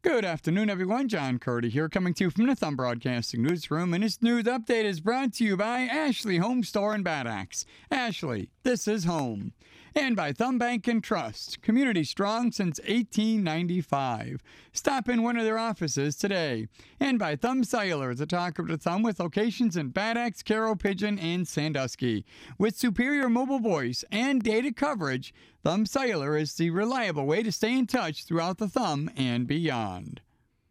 Good afternoon, everyone. John Curdy here, coming to you from the Thumb Broadcasting Newsroom, and this news update is brought to you by Ashley Home Store in Bad Axe. Ashley, this is home. And by Thumb Bank and Trust, community strong since 1895. Stop in one of their offices today. And by Thumb Cellular, the talk of the thumb, with locations in Bad Axe, Carroll, Pigeon, and Sandusky. With superior mobile voice and data coverage, Thumb Cellular is the reliable way to stay in touch throughout the thumb and beyond.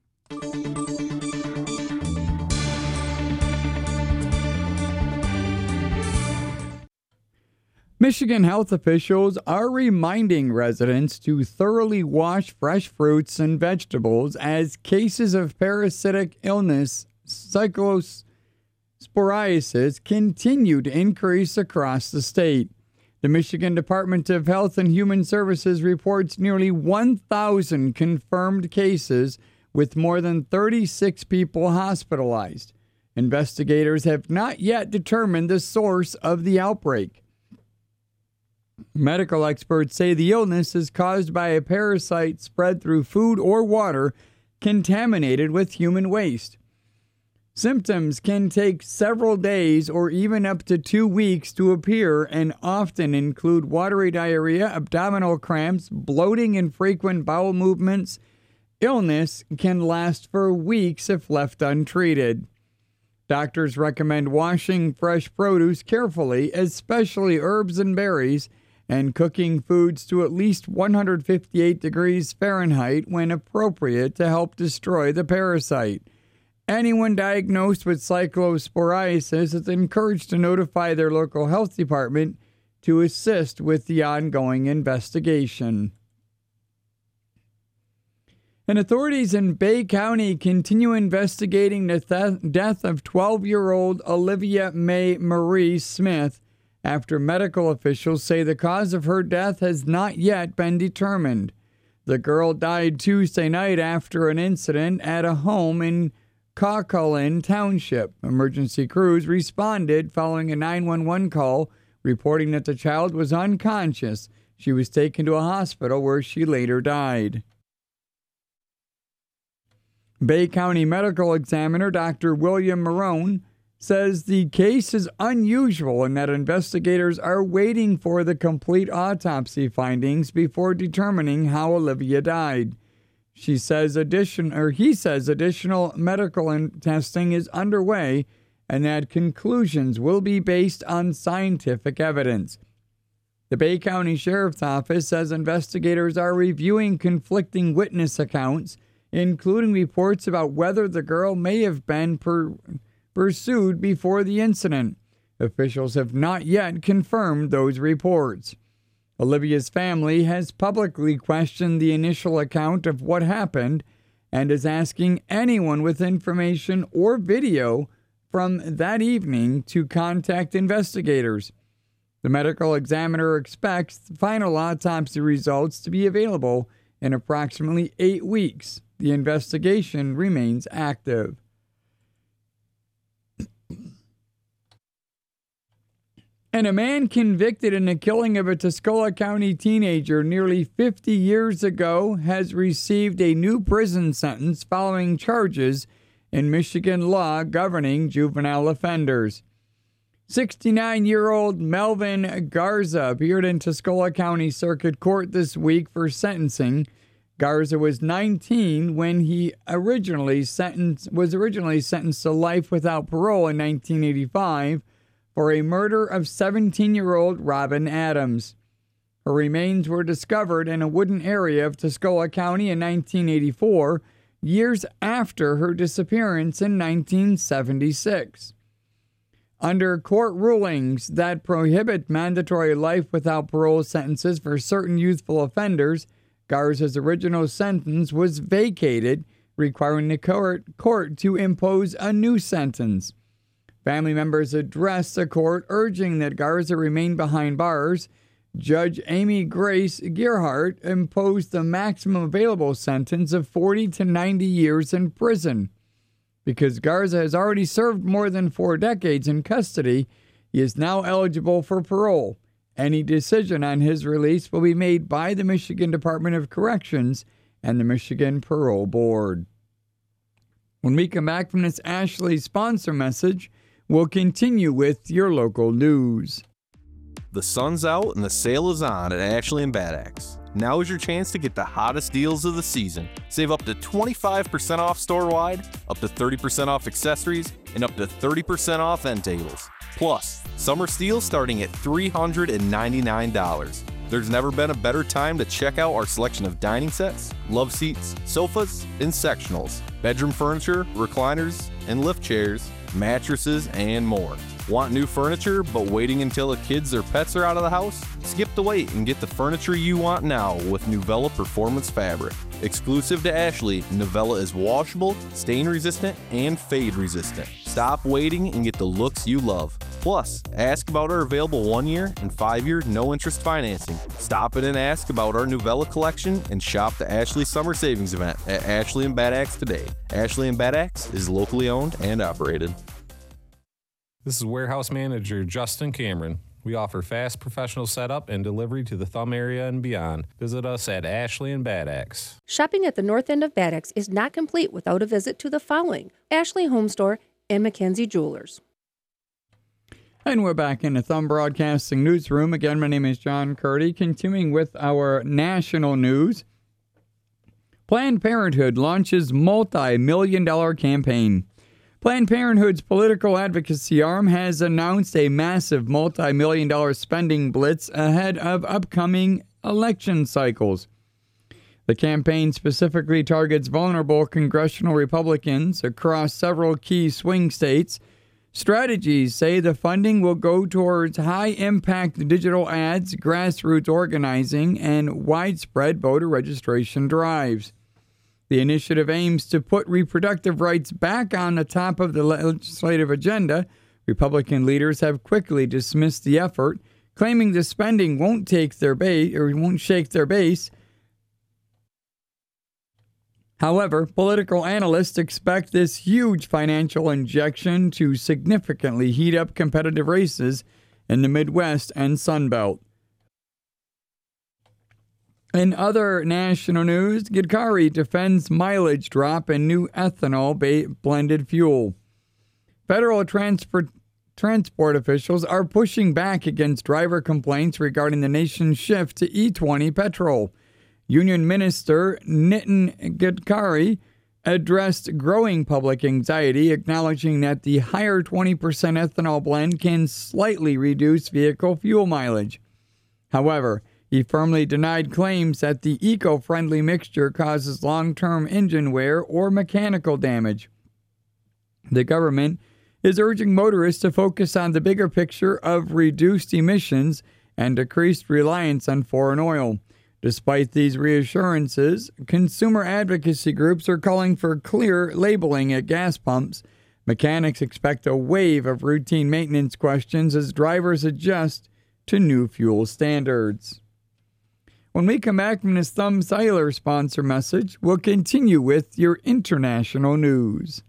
Michigan health officials are reminding residents to thoroughly wash fresh fruits and vegetables as cases of parasitic illness, cyclosporiasis, continue to increase across the state. The Michigan Department of Health and Human Services reports nearly 1,000 confirmed cases, with more than 36 people hospitalized. Investigators have not yet determined the source of the outbreak. Medical experts say the illness is caused by a parasite spread through food or water contaminated with human waste. Symptoms can take several days or even up to 2 weeks to appear and often include watery diarrhea, abdominal cramps, bloating, and frequent bowel movements. Illness can last for weeks if left untreated. Doctors recommend washing fresh produce carefully, especially herbs and berries, and cooking foods to at least 158 degrees Fahrenheit when appropriate to help destroy the parasite. Anyone diagnosed with cyclosporiasis is encouraged to notify their local health department to assist with the ongoing investigation. And authorities in Bay County continue investigating the death of 12-year-old Olivia Mae Marie Smith after medical officials say the cause of her death has not yet been determined. The girl died Tuesday night after an incident at a home in Cauquelin Township. Emergency crews responded following a 911 call reporting that the child was unconscious. She was taken to a hospital where she later died. Bay County Medical Examiner Dr. William Marone says the case is unusual and that investigators are waiting for the complete autopsy findings before determining how Olivia died. He says additional medical testing is underway and that conclusions will be based on scientific evidence. The Bay County Sheriff's Office says investigators are reviewing conflicting witness accounts, including reports about whether the girl may have been pursued before the incident. Officials have not yet confirmed those reports. Olivia's family has publicly questioned the initial account of what happened and is asking anyone with information or video from that evening to contact investigators. The medical examiner expects final autopsy results to be available in approximately 8 weeks. The investigation remains active. And a man convicted in the killing of a Tuscola County teenager nearly 50 years ago has received a new prison sentence following charges in Michigan law governing juvenile offenders. 69-year-old Melvin Garza appeared in Tuscola County Circuit Court this week for sentencing. Garza was 19 when he was originally sentenced to life without parole in 1985 for a murder of 17-year-old Robin Adams. Her remains were discovered in a wooded area of Tuscola County in 1984, years after her disappearance in 1976. Under court rulings that prohibit mandatory life without parole sentences for certain youthful offenders, Garza's original sentence was vacated, requiring the court to impose a new sentence. Family members addressed the court, urging that Garza remain behind bars. Judge Amy Grace Gearhart imposed the maximum available sentence of 40 to 90 years in prison. Because Garza has already served more than 4 decades in custody, he is now eligible for parole. Any decision on his release will be made by the Michigan Department of Corrections and the Michigan Parole Board. When we come back from this Ashley sponsor message, we'll continue with your local news. The sun's out and the sale is on at Ashley and Bad Axe. Now is your chance to get the hottest deals of the season. Save up to 25% off store-wide, up to 30% off accessories, and up to 30% off end tables. Plus, summer steals starting at $399. There's never been a better time to check out our selection of dining sets, love seats, sofas, and sectionals, bedroom furniture, recliners, and lift chairs, mattresses, and more. Want new furniture but waiting until the kids or pets are out of the house? Skip the wait and get the furniture you want now with Nuvella Performance Fabric. Exclusive to Ashley, Nuvella is washable, stain resistant, and fade resistant. Stop waiting and get the looks you love. Plus, ask about our available 1-year and 5-year no-interest financing. Stop in and ask about our Nuvella collection and shop the Ashley Summer Savings Event at Ashley and Bad Axe today. Ashley and Bad Axe is locally owned and operated. This is Warehouse Manager Justin Cameron. We offer fast professional setup and delivery to the Thumb area and beyond. Visit us at Ashley and Bad Axe. Shopping at the north end of Bad Axe is not complete without a visit to the following: Ashley Home Store and Mackenzie Jewelers. And we're back in the Thumb Broadcasting Newsroom. Again, my name is John Curdy. Continuing with our national news. Planned Parenthood launches multi-million-dollar campaign. Planned Parenthood's political advocacy arm has announced a massive multi-million-dollar spending blitz ahead of upcoming election cycles. The campaign specifically targets vulnerable congressional Republicans across several key swing states. Strategies say the funding will go towards high-impact digital ads, grassroots organizing, and widespread voter registration drives. The initiative aims to put reproductive rights back on the top of the legislative agenda. Republican leaders have quickly dismissed the effort, claiming the spending won't shake their base. However, political analysts expect this huge financial injection to significantly heat up competitive races in the Midwest and Sun Belt. In other national news, Gidkari defends mileage drop in new ethanol-blended fuel. Federal transport officials are pushing back against driver complaints regarding the nation's shift to E20 petrol. Union Minister Nitin Gadkari addressed growing public anxiety, acknowledging that the higher 20% ethanol blend can slightly reduce vehicle fuel mileage. However, he firmly denied claims that the eco-friendly mixture causes long-term engine wear or mechanical damage. The government is urging motorists to focus on the bigger picture of reduced emissions and decreased reliance on foreign oil. Despite these reassurances, consumer advocacy groups are calling for clear labeling at gas pumps. Mechanics expect a wave of routine maintenance questions as drivers adjust to new fuel standards. When we come back from this Thumb Cellular sponsor message, we'll continue with your international news.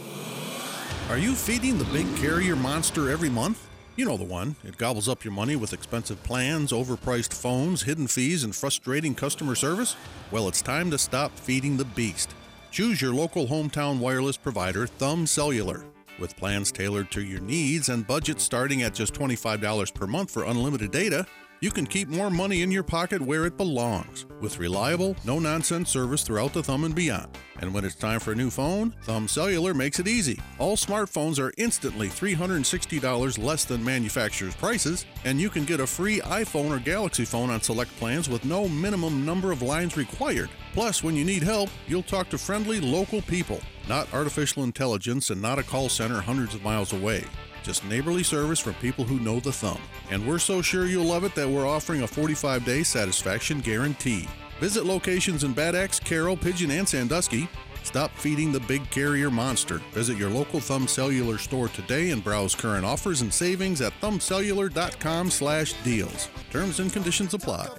Are you feeding the big carrier monster every month? You know the one. It gobbles up your money with expensive plans, overpriced phones, hidden fees, and frustrating customer service? Well, it's time to stop feeding the beast. Choose your local hometown wireless provider, Thumb Cellular. With plans tailored to your needs and budgets starting at just $25 per month for unlimited data, you can keep more money in your pocket where it belongs, with reliable, no-nonsense service throughout the Thumb and beyond. And when it's time for a new phone, Thumb Cellular makes it easy. All smartphones are instantly $360 less than manufacturer's prices, and you can get a free iPhone or Galaxy phone on select plans with no minimum number of lines required. Plus, when you need help, you'll talk to friendly local people, not artificial intelligence and not a call center hundreds of miles away. Just neighborly service from people who know the Thumb. And we're so sure you'll love it that we're offering a 45-day satisfaction guarantee. Visit locations in Bad Axe, Carroll, Pigeon, and Sandusky. Stop feeding the big carrier monster. Visit your local Thumb Cellular store today and browse current offers and savings at thumbcellular.com/deals. Terms and conditions apply.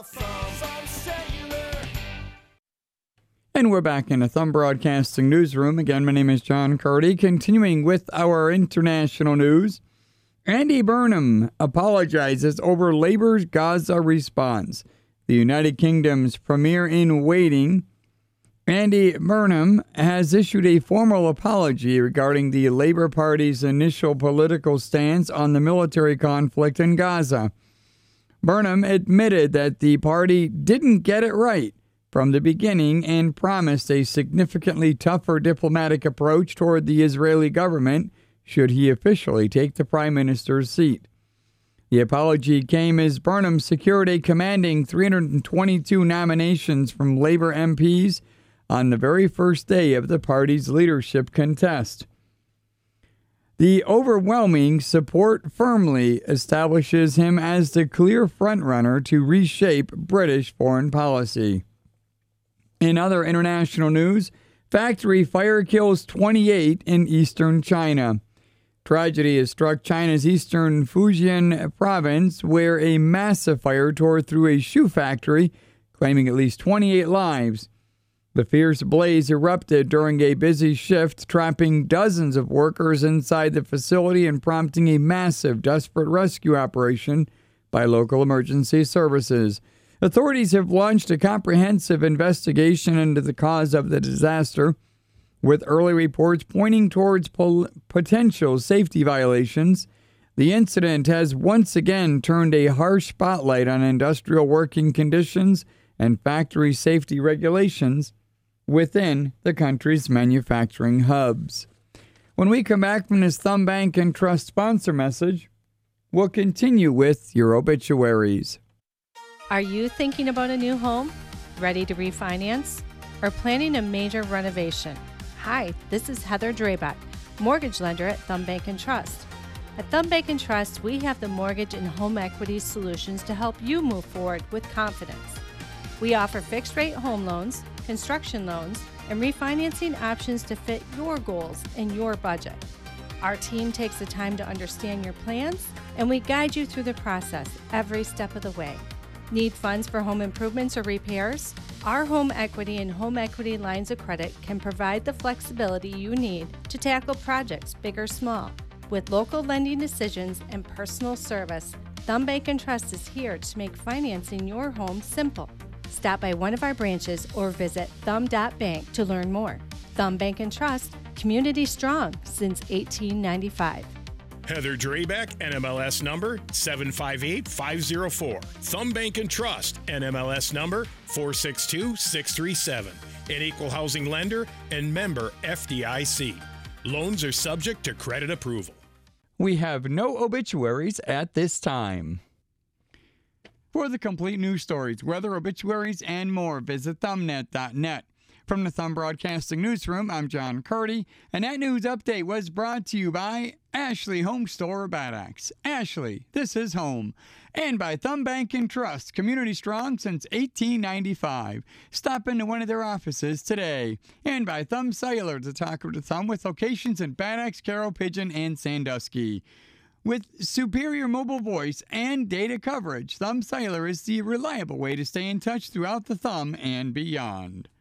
And we're back in the Thumb Broadcasting Newsroom. Again, my name is John Curdy. Continuing with our international news, Andy Burnham apologizes over Labour's Gaza response. The United Kingdom's Premier in Waiting Andy Burnham has issued a formal apology regarding the Labor Party's initial political stance on the military conflict in Gaza. Burnham admitted that the party didn't get it right from the beginning and promised a significantly tougher diplomatic approach toward the Israeli government should he officially take the prime minister's seat. The apology came as Burnham secured a commanding 322 nominations from Labor MPs on the very first day of the party's leadership contest. The overwhelming support firmly establishes him as the clear frontrunner to reshape British foreign policy. In other international news, factory fire kills 28 in eastern China. Tragedy has struck China's eastern Fujian province, where a massive fire tore through a shoe factory, claiming at least 28 lives. The fierce blaze erupted during a busy shift, trapping dozens of workers inside the facility and prompting a massive, desperate rescue operation by local emergency services. Authorities have launched a comprehensive investigation into the cause of the disaster, with early reports pointing towards potential safety violations. The incident has once again turned a harsh spotlight on industrial working conditions and factory safety regulations within the country's manufacturing hubs. When we come back from this Thumb Bank and Trust sponsor message, we'll continue with your obituaries. Are you thinking about a new home? Ready to refinance? Or planning a major renovation? Hi, this is Heather Drabeck, mortgage lender at Thumb Bank & Trust. At Thumb Bank & Trust, we have the mortgage and home equity solutions to help you move forward with confidence. We offer fixed-rate home loans, construction loans, and refinancing options to fit your goals and your budget. Our team takes the time to understand your plans, and we guide you through the process every step of the way. Need funds for home improvements or repairs? Our home equity and home equity lines of credit can provide the flexibility you need to tackle projects big or small. With local lending decisions and personal service, Thumb Bank & Trust is here to make financing your home simple. Stop by one of our branches or visit thumb.bank to learn more. Thumb Bank & Trust, community strong since 1895. Heather Drabeck, NMLS number 758504. Thumb Bank & Trust, NMLS number 462637. An equal housing lender and member FDIC. Loans are subject to credit approval. We have no obituaries at this time. For the complete news stories, weather, obituaries, and more, visit thumbnet.net. From the Thumb Broadcasting Newsroom, I'm John Curdy, and that news update was brought to you by Ashley Home Store Bad Axe. Ashley, this is home. And by Thumb Bank & Trust, community strong since 1895. Stop into one of their offices today. And by Thumb Cellular, the talker to Thumb, with locations in Bad Axe, Carroll, Pigeon, and Sandusky. With superior mobile voice and data coverage, Thumb Cellular is the reliable way to stay in touch throughout the Thumb and beyond.